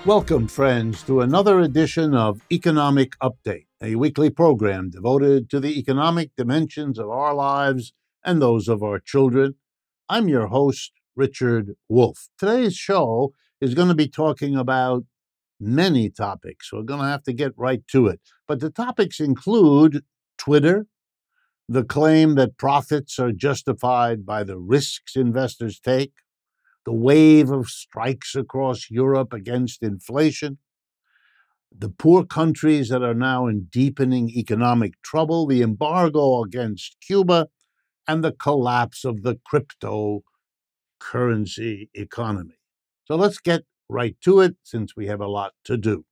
Welcome, friends, to another edition of Economic Update, a weekly program devoted to the economic dimensions of our lives and those of our children. I'm your host, Richard Wolff. Today's show is going to be talking about many topics. We're going to have to get right to it. But the topics include Twitter, the claim that profits are justified by the risks investors take, the wave of strikes across Europe against inflation, the poor countries that are now in deepening economic trouble, the embargo against Cuba, and the collapse of the cryptocurrency economy. So let's get right to it since we have a lot to do.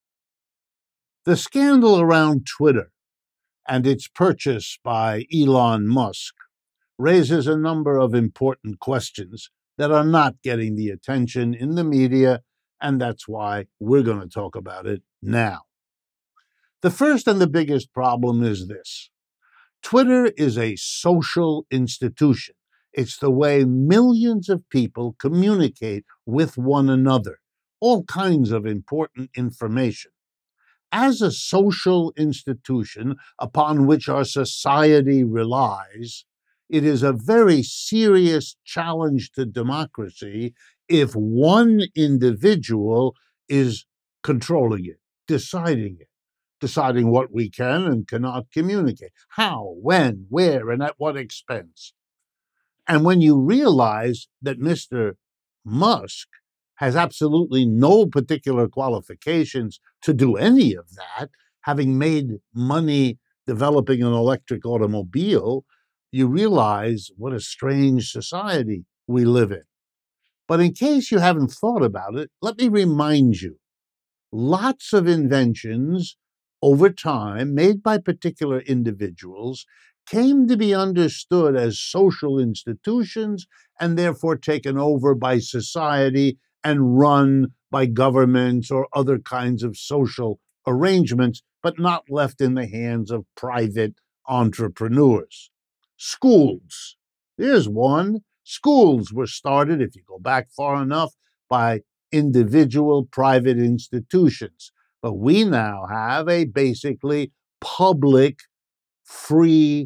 The scandal around Twitter and its purchase by Elon Musk raises a number of important questions that are not getting the attention in the media, and that's why we're going to talk about it now. The first and the biggest problem is this: Twitter is a social institution. It's the way millions of people communicate with one another, all kinds of important information. As a social institution upon which our society relies, it is a very serious challenge to democracy if one individual is controlling it, deciding what we can and cannot communicate, how, when, where, and at what expense. And when you realize that Mr. Musk has absolutely no particular qualifications to do any of that, having made money developing an electric automobile, you realize what a strange society we live in. But in case you haven't thought about it, let me remind you, lots of inventions over time made by particular individuals came to be understood as social institutions and therefore taken over by society and run by governments or other kinds of social arrangements, but not left in the hands of private entrepreneurs. Schools. Here's one. Schools were started, if you go back far enough, by individual private institutions. But we now have a basically public, free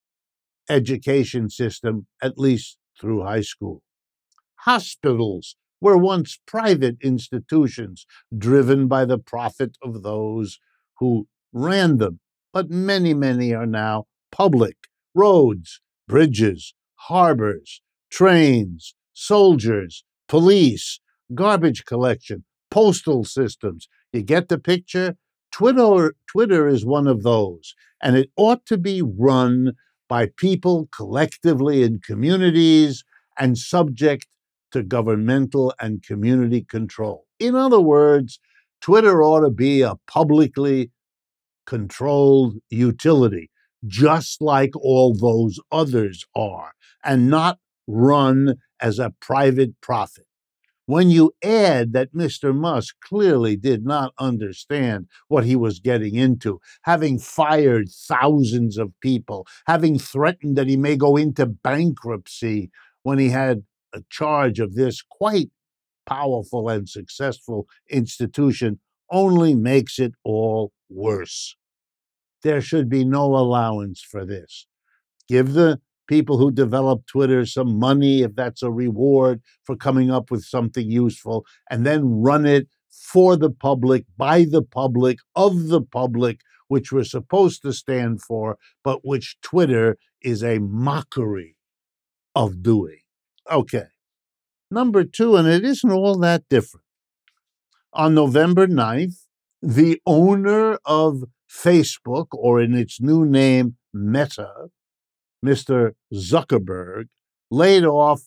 education system, at least through high school. Hospitals were once private institutions driven by the profit of those who ran them, but many are now public. Roads, bridges, harbors, trains, soldiers, police, garbage collection, postal systems. You get the picture? Twitter is one of those, and it ought to be run by people collectively in communities and subject to governmental and community control. In other words, Twitter ought to be a publicly controlled utility, just like all those others are, and not run as a private profit. When you add that Mr. Musk clearly did not understand what he was getting into, having fired thousands of people, having threatened that he may go into bankruptcy when he had a charge of this quite powerful and successful institution, only makes it all worse. There should be no allowance for this. Give the people who develop Twitter some money if that's a reward for coming up with something useful, and then run it for the public, by the public, of the public, which we're supposed to stand for, but which Twitter is a mockery of doing. Okay. Number two, and it isn't all that different. On November 9th, the owner of Facebook, or in its new name, Meta, Mr. Zuckerberg, laid off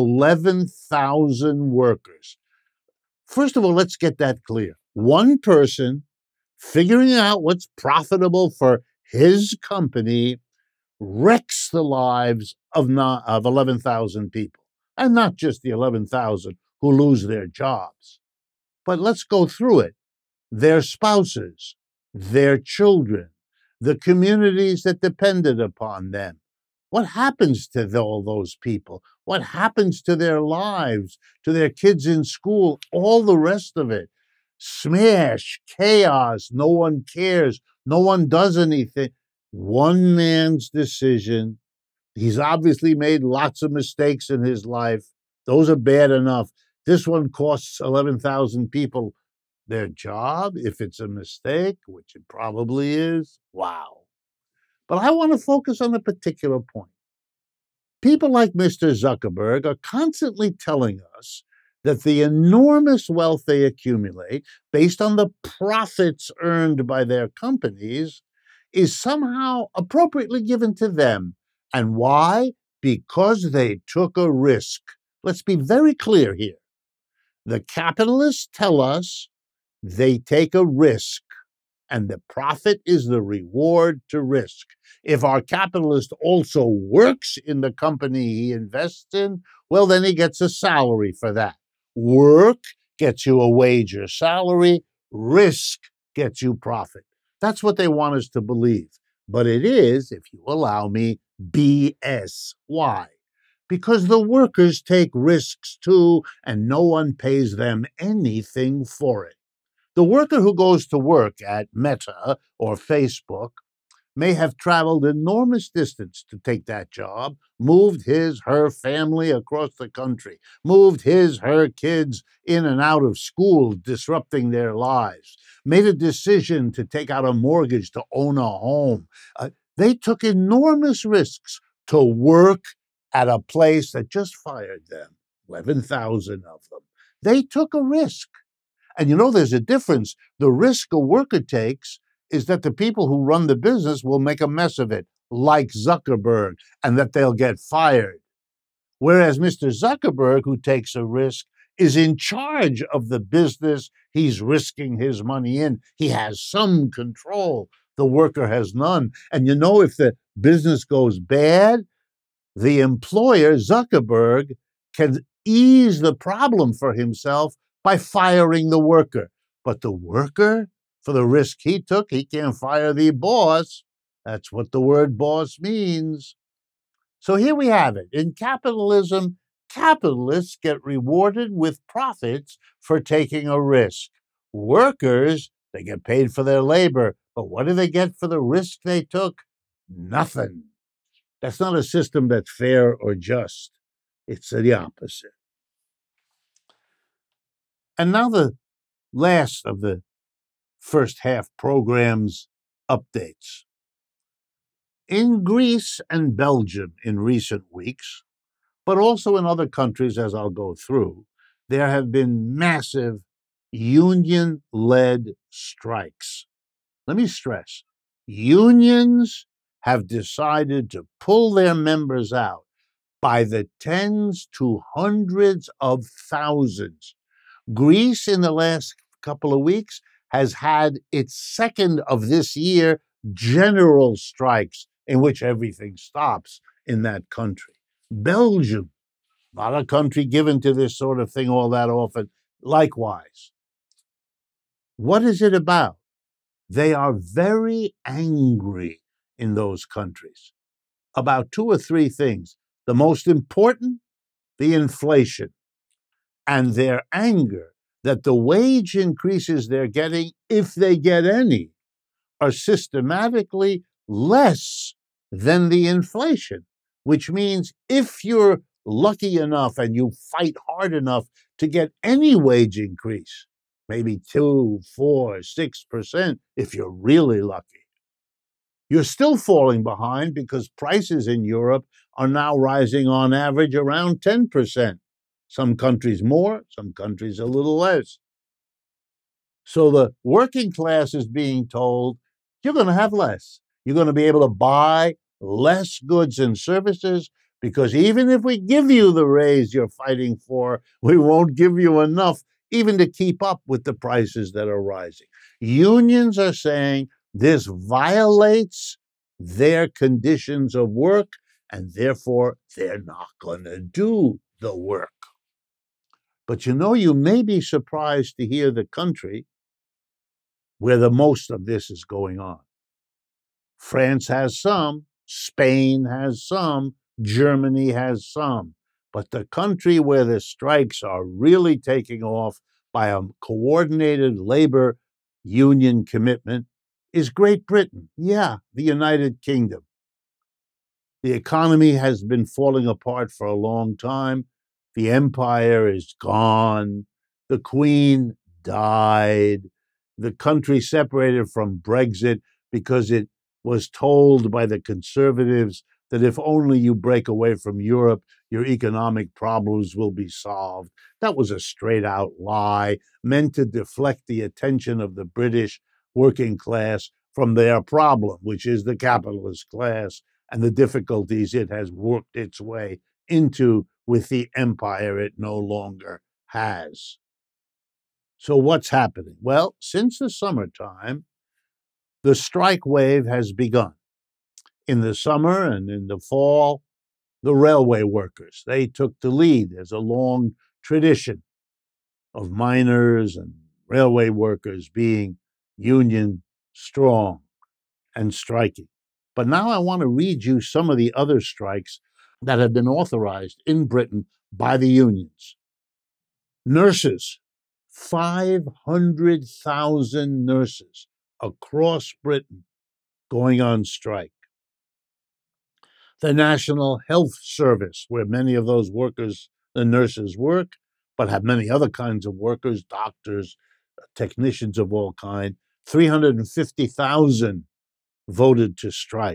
11,000 workers. First of all, let's get that clear. One person figuring out what's profitable for his company wrecks the lives of 11,000 people. And not just the 11,000 who lose their jobs. But let's go through it. Their spouses, their children, the communities that depended upon them. What happens to all those people? What happens to their lives, to their kids in school, all the rest of it? Smash, chaos, no one cares, no one does anything. One man's decision. He's obviously made lots of mistakes in his life. Those are bad enough. This one costs 11,000 people their job if it's a mistake, which it probably is. Wow. But I want to focus on a particular point. People like Mr. Zuckerberg are constantly telling us that the enormous wealth they accumulate based on the profits earned by their companies is somehow appropriately given to them. And why? Because they took a risk. Let's be very clear here. The capitalists tell us they take a risk, and the profit is the reward to risk. If our capitalist also works in the company he invests in, well, then he gets a salary for that. Work gets you a wage or salary, risk gets you profit. That's what they want us to believe. But it is, if you allow me, BS. Why? Because the workers take risks too, and no one pays them anything for it. The worker who goes to work at Meta or Facebook may have traveled enormous distance to take that job, moved her family across the country, moved her kids in and out of school, disrupting their lives, made a decision to take out a mortgage to own a home. They took enormous risks to work at a place that just fired them, 11,000 of them. They took a risk. And there's a difference. The risk a worker takes is that the people who run the business will make a mess of it, like Zuckerberg, and that they'll get fired. Whereas Mr. Zuckerberg, who takes a risk, is in charge of the business he's risking his money in. He has some control. The worker has none. And if the business goes bad, the employer, Zuckerberg, can ease the problem for himself by firing the worker. But the worker, for the risk he took, he can't fire the boss. That's what the word boss means. So here we have it. In capitalism, capitalists get rewarded with profits for taking a risk. Workers, they get paid for their labor. But what do they get for the risk they took? Nothing. That's not a system that's fair or just. It's the opposite. And now the last of the first half program's updates. In Greece and Belgium in recent weeks, but also in other countries as I'll go through, there have been massive union-led strikes. Let me stress, unions have decided to pull their members out by the tens to hundreds of thousands. Greece, in the last couple of weeks, has had its second of this year general strikes in which everything stops in that country. Belgium, not a country given to this sort of thing all that often, likewise. What is it about? They are very angry in those countries about two or three things. The most important, the inflation, and their anger that the wage increases they're getting, if they get any, are systematically less than the inflation, which means if you're lucky enough and you fight hard enough to get any wage increase, maybe 2, 4, 6%, if you're really lucky, you're still falling behind because prices in Europe are now rising on average around 10%. Some countries more, some countries a little less. So the working class is being told, you're going to have less. You're going to be able to buy less goods and services because even if we give you the raise you're fighting for, we won't give you enough even to keep up with the prices that are rising. Unions are saying this violates their conditions of work, and therefore they're not going to do the work. But you may be surprised to hear the country where the most of this is going on. France has some, Spain has some, Germany has some. But the country where the strikes are really taking off, by a coordinated labor union commitment is Great Britain. Yeah, the United Kingdom. The economy has been falling apart for a long time. The empire is gone. The Queen died. The country separated from Brexit because it was told by the conservatives that if only you break away from Europe, your economic problems will be solved. That was a straight out lie meant to deflect the attention of the British working class from their problem, which is the capitalist class and the difficulties it has worked its way into with the empire it no longer has. So, what's happening? Well, since the summertime, the strike wave has begun. In the summer and in the fall, the railway workers, they took the lead. There's a long tradition of miners and railway workers being union strong and striking. But now I want to read you some of the other strikes that have been authorized in Britain by the unions. Nurses, 500,000 nurses across Britain going on strike. The National Health Service, where many of those workers, the nurses, work, but have many other kinds of workers, doctors, technicians of all kinds, 350,000 voted to strike.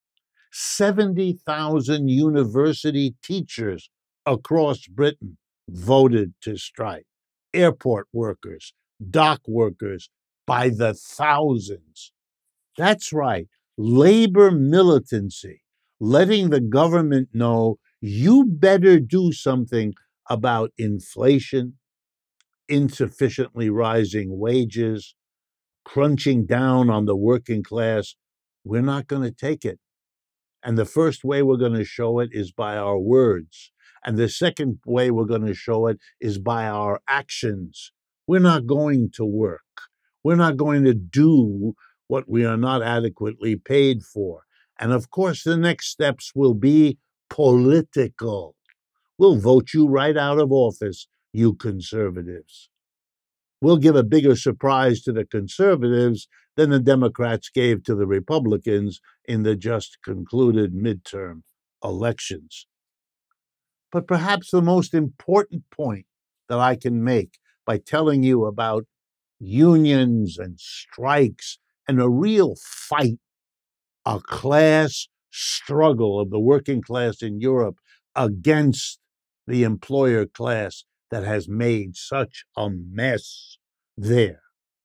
70,000 university teachers across Britain voted to strike. Airport workers, dock workers, by the thousands. That's right, labor militancy, letting the government know you better do something about inflation, insufficiently rising wages, crunching down on the working class. We're not going to take it. And the first way we're going to show it is by our words. And the second way we're going to show it is by our actions. We're not going to work. We're not going to do what we are not adequately paid for. And of course, the next steps will be political. We'll vote you right out of office, you conservatives. We'll give a bigger surprise to the conservatives than the Democrats gave to the Republicans in the just concluded midterm elections. But perhaps the most important point that I can make by telling you about unions and strikes and a real fight, a class struggle of the working class in Europe against the employer class that has made such a mess there.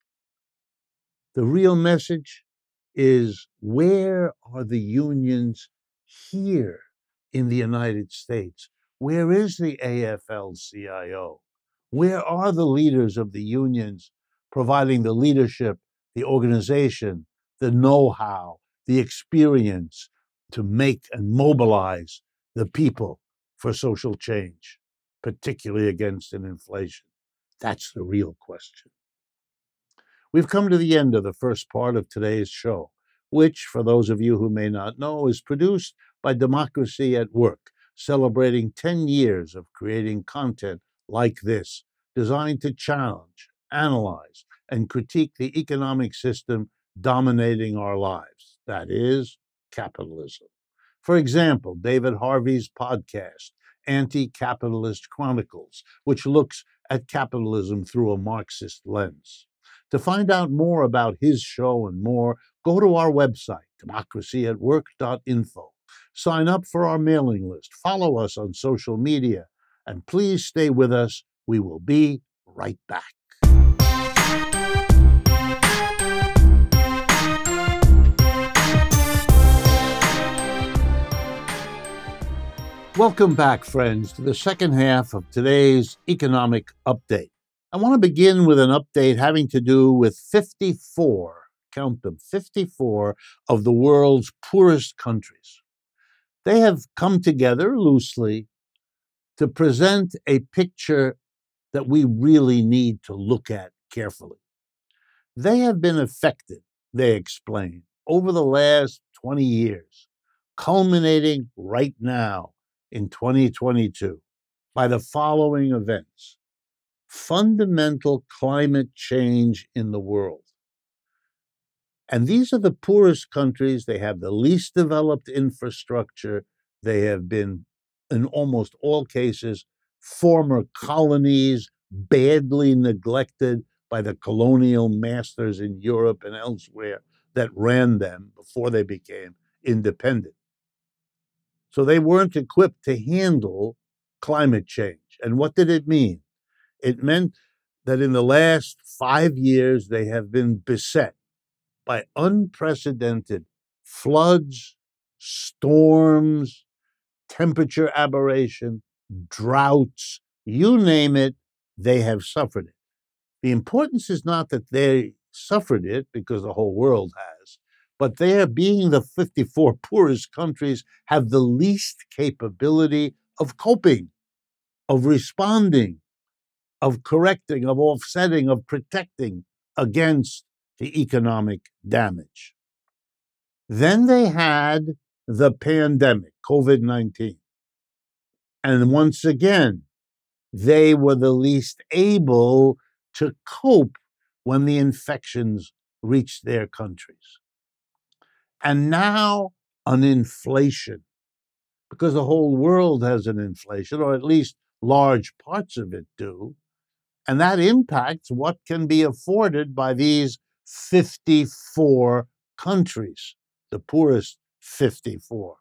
The real message is, where are the unions here in the United States? Where is the AFL CIO? Where are the leaders of the unions providing the leadership, the organization, the know how, the experience to make and mobilize the people for social change, particularly against an inflation? That's the real question. We've come to the end of the first part of today's show, which, for those of you who may not know, is produced by Democracy at Work, celebrating 10 years of creating content like this, designed to challenge, analyze, and critique the economic system dominating our lives, that is, capitalism. For example, David Harvey's podcast, Anti-Capitalist Chronicles, which looks at capitalism through a Marxist lens. To find out more about his show and more, go to our website, democracyatwork.info. Sign up for our mailing list, follow us on social media, and please stay with us. We will be right back. Welcome back, friends, to the second half of today's economic update. I want to begin with an update having to do with 54, count them, 54 of the world's poorest countries. They have come together loosely to present a picture that we really need to look at carefully. They have been affected, they explain, over the last 20 years, culminating right now in 2022, by the following events. fundamental climate change in the world. And these are the poorest countries. They have the least developed infrastructure. They have been, in almost all cases, former colonies, badly neglected by the colonial masters in Europe and elsewhere that ran them before they became independent. So they weren't equipped to handle climate change. And what did it mean? It meant that in the last 5 years, they have been beset by unprecedented floods, storms, temperature aberration, droughts, you name it, they have suffered it. The importance is not that they suffered it, because the whole world has, but they, being the 54 poorest countries, have the least capability of coping, of responding, of correcting, of offsetting, of protecting against the economic damage. Then they had the pandemic, COVID-19. And once again, they were the least able to cope when the infections reached their countries. And now an inflation, because the whole world has an inflation, or at least large parts of it do. And that impacts what can be afforded by these 54 countries, the poorest 54.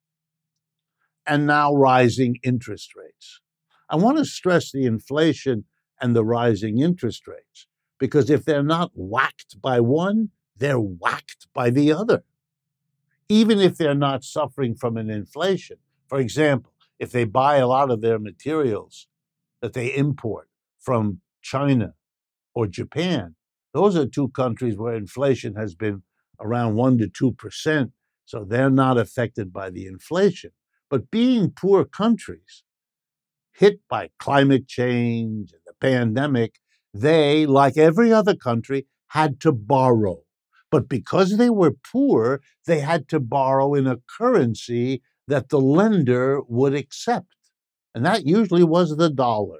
And now rising interest rates. I want to stress the inflation and the rising interest rates, because if they're not whacked by one, they're whacked by the other. Even if they're not suffering from an inflation. For example, if they buy a lot of their materials that they import from China or Japan, those are two countries where inflation has been around 1% to 2%, so they're not affected by the inflation. But being poor countries, hit by climate change and the pandemic, they, like every other country, had to borrow. But because they were poor, they had to borrow in a currency that the lender would accept. And that usually was the dollar.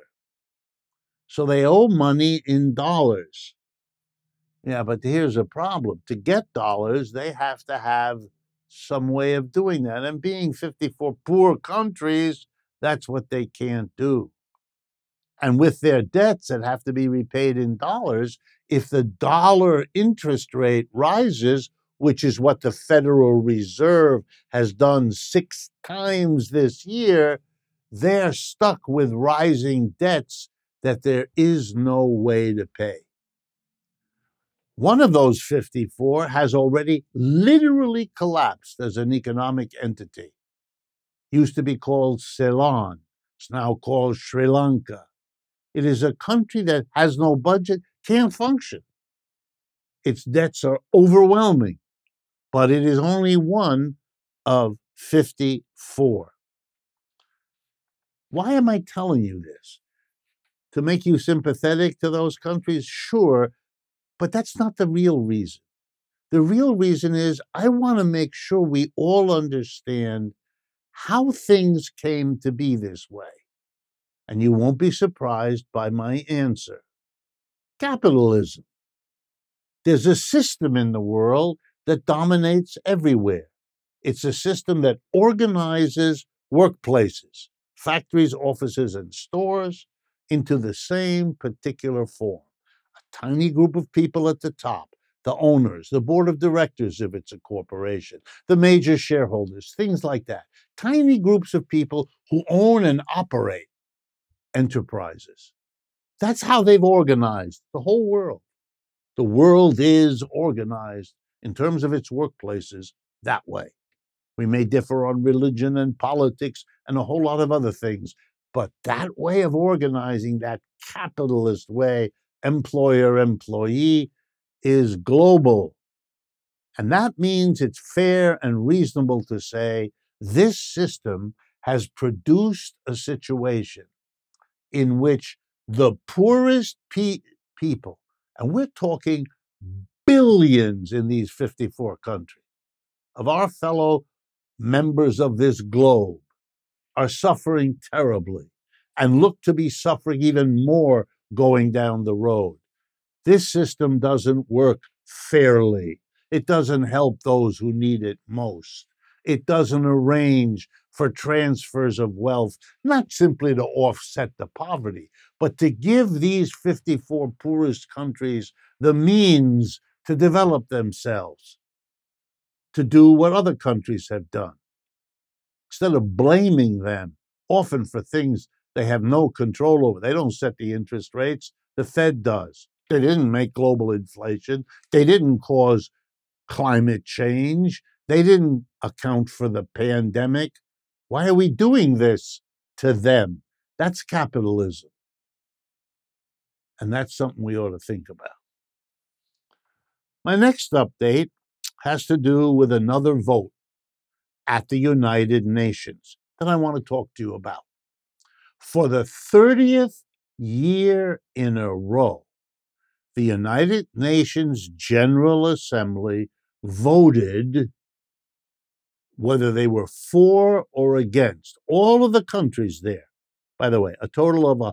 So they owe money in dollars. Yeah, but here's a problem. To get dollars, they have to have some way of doing that. And being 54 poor countries, that's what they can't do. And with their debts that have to be repaid in dollars, if the dollar interest rate rises, which is what the Federal Reserve has done 6 times this year, they're stuck with rising debts that there is no way to pay. One of those 54 has already literally collapsed as an economic entity. Used to be called Ceylon. It's now called Sri Lanka. It is a country that has no budget, can't function. Its debts are overwhelming, but it is only one of 54. Why am I telling you this? To make you sympathetic to those countries? Sure, but that's not the real reason. The real reason is I want to make sure we all understand how things came to be this way. And you won't be surprised by my answer. Capitalism. There's a system in the world that dominates everywhere. It's a system that organizes workplaces, factories, offices, and stores into the same particular form. A tiny group of people at the top, the owners, the board of directors if it's a corporation, the major shareholders, things like that. Tiny groups of people who own and operate enterprises. That's how they've organized the whole world. The world is organized in terms of its workplaces that way. We may differ on religion and politics and a whole lot of other things, but that way of organizing, that capitalist way, employer-employee, is global. And that means it's fair and reasonable to say this system has produced a situation in which the poorest people, and we're talking billions in these 54 countries, of our fellow members of this globe, are suffering terribly and look to be suffering even more going down the road. This system doesn't work fairly. It doesn't help those who need it most. It doesn't arrange for transfers of wealth, not simply to offset the poverty, but to give these 54 poorest countries the means to develop themselves, to do what other countries have done. Instead of blaming them, often for things they have no control over. They don't set the interest rates, the Fed does. They didn't make global inflation. They didn't cause climate change. They didn't account for the pandemic. Why are we doing this to them? That's capitalism. And that's something we ought to think about. My next update has to do with another vote at the United Nations that I want to talk to you about. For the 30th year in a row, the United Nations General Assembly voted whether they were for or against. All of the countries there, by the way, a total of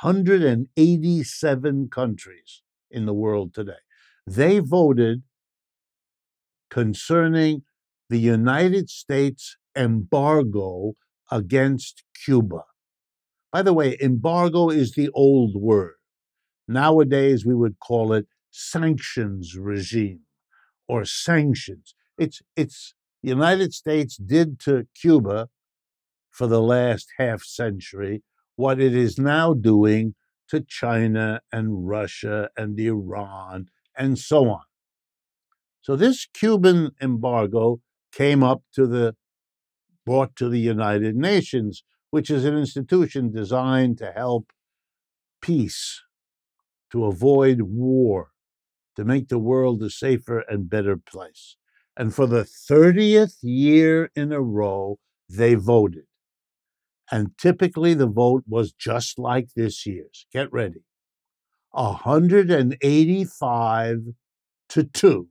187 countries in the world today, they voted concerning the United States embargo against Cuba. By the way, embargo is the old word. Nowadays, we would call it sanctions regime or sanctions. It's the United States did to Cuba for the last half century what it is now doing to China and Russia and Iran and so on. So this Cuban embargo came up brought to the United Nations, which is an institution designed to help peace, to avoid war, to make the world a safer and better place. And for the 30th year in a row, they voted. And typically the vote was just like this year's. Get ready. 185 to 2.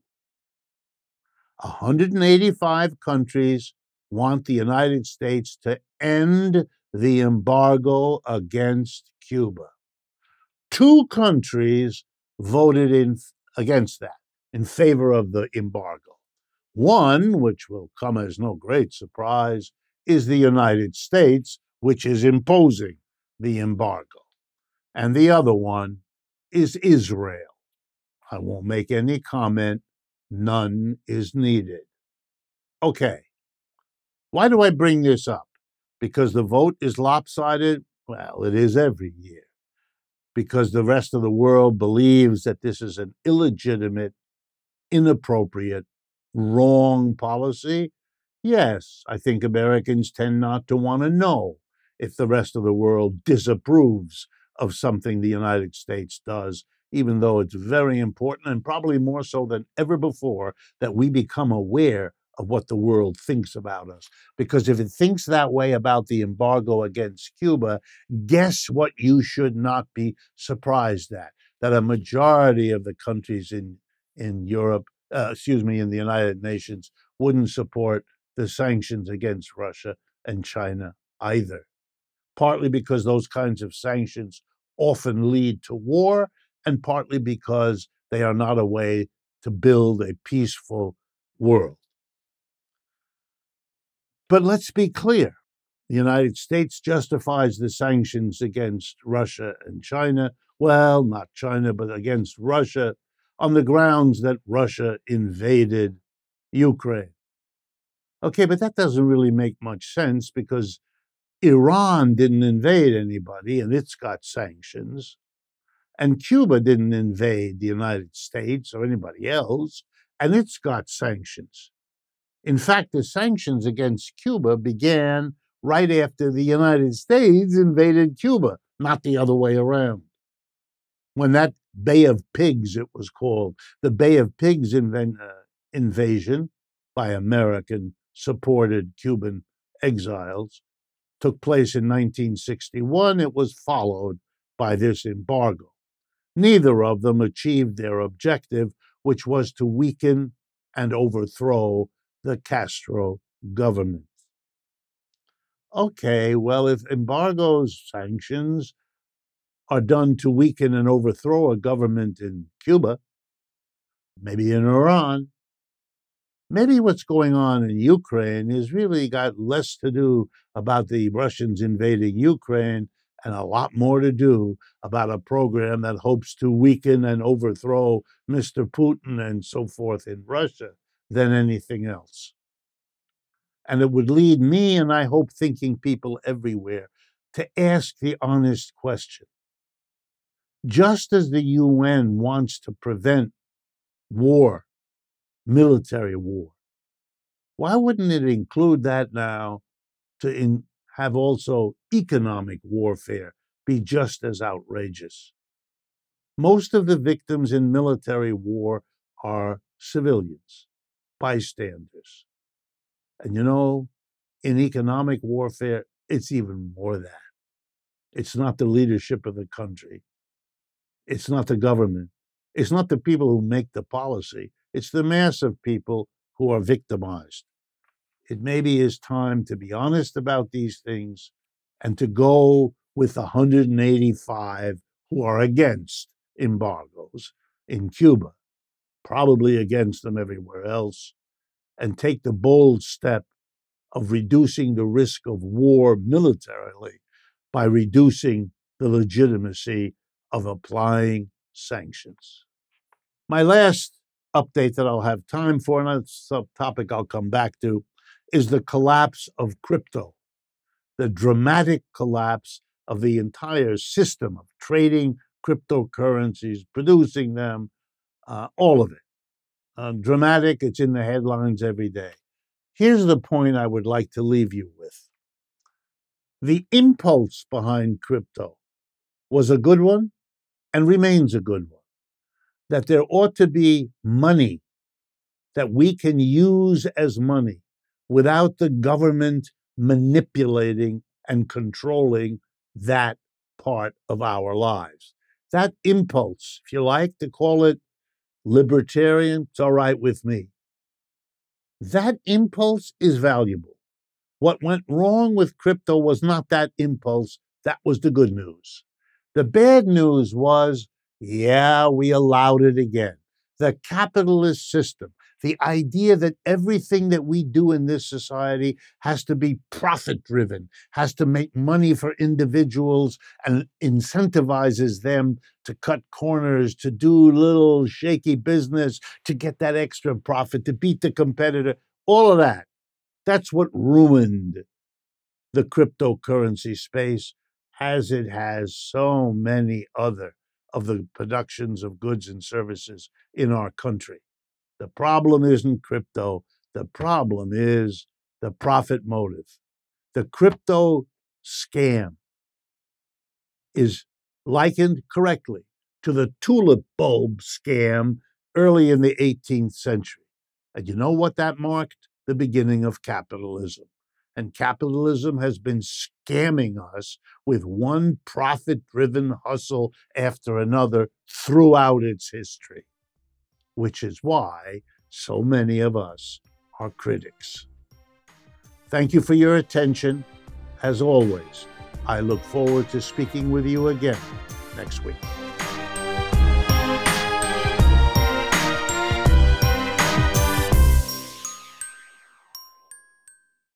185 countries want the United States to end the embargo against Cuba. 2 countries voted against that, in favor of the embargo. One, which will come as no great surprise, is the United States, which is imposing the embargo. And the other one is Israel. I won't make any comment. None is needed. Okay. Why do I bring this up? Because the vote is lopsided? Well, it is every year. Because the rest of the world believes that this is an illegitimate, inappropriate, wrong policy? Yes, I think Americans tend not to want to know if the rest of the world disapproves of something the United States does, even though it's very important and probably more so than ever before that we become aware of what the world thinks about us. Because if it thinks that way about the embargo against Cuba, guess what you should not be surprised at? That a majority of the countries in Europe, in the United Nations, wouldn't support the sanctions against Russia and China either. Partly because those kinds of sanctions often lead to war, and partly because they are not a way to build a peaceful world. But let's be clear. The United States justifies the sanctions against Russia and China, well, not China, but against Russia, on the grounds that Russia invaded Ukraine. Okay, but that doesn't really make much sense because Iran didn't invade anybody and it's got sanctions. And Cuba didn't invade the United States or anybody else and it's got sanctions. In fact, the sanctions against Cuba began right after the United States invaded Cuba, not the other way around. When that Bay of Pigs, it was called, the Bay of Pigs invasion by American supported Cuban exiles took place in 1961, it was followed by this embargo. Neither of them achieved their objective, which was to weaken and overthrow the Castro government. Okay, well, if embargoes, sanctions are done to weaken and overthrow a government in Cuba, maybe in Iran. Maybe what's going on in Ukraine has really got less to do about the Russians invading Ukraine and a lot more to do about a program that hopes to weaken and overthrow Mr. Putin and so forth in Russia than anything else. And it would lead me, and I hope thinking people everywhere, to ask the honest question. Just as the UN wants to prevent war, military war, why wouldn't it include that now to have also economic warfare be just as outrageous? Most of the victims in military war are civilians, bystanders. And in economic warfare, it's even more that. It's not the leadership of the country. It's not the government. It's not the people who make the policy. It's the mass of people who are victimized. It maybe is time to be honest about these things and to go with the 185 who are against embargoes in Cuba, probably against them everywhere else, and take the bold step of reducing the risk of war militarily by reducing the legitimacy of applying sanctions. My last update that I'll have time for, and that's a topic I'll come back to, is the collapse of crypto, the dramatic collapse of the entire system of trading cryptocurrencies, producing them, all of it. Dramatic, it's in the headlines every day. Here's the point I would like to leave you with. The impulse behind crypto was a good one and remains a good one, that there ought to be money that we can use as money without the government manipulating and controlling that part of our lives. That impulse, if you like to call it libertarian, it's all right with me. That impulse is valuable. What went wrong with crypto was not that impulse. That was the good news. The bad news was, we allowed it again. The capitalist system, the idea that everything that we do in this society has to be profit-driven, has to make money for individuals and incentivizes them to cut corners, to do little shaky business, to get that extra profit, to beat the competitor, all of that. That's what ruined the cryptocurrency space, as it has so many other of the productions of goods and services in our country. The problem isn't crypto. The problem is the profit motive. The crypto scam is likened correctly to the tulip bulb scam early in the 18th century. And you know what that marked? The beginning of capitalism. And capitalism has been scamming us with one profit-driven hustle after another throughout its history, which is why so many of us are critics. Thank you for your attention. As always, I look forward to speaking with you again next week.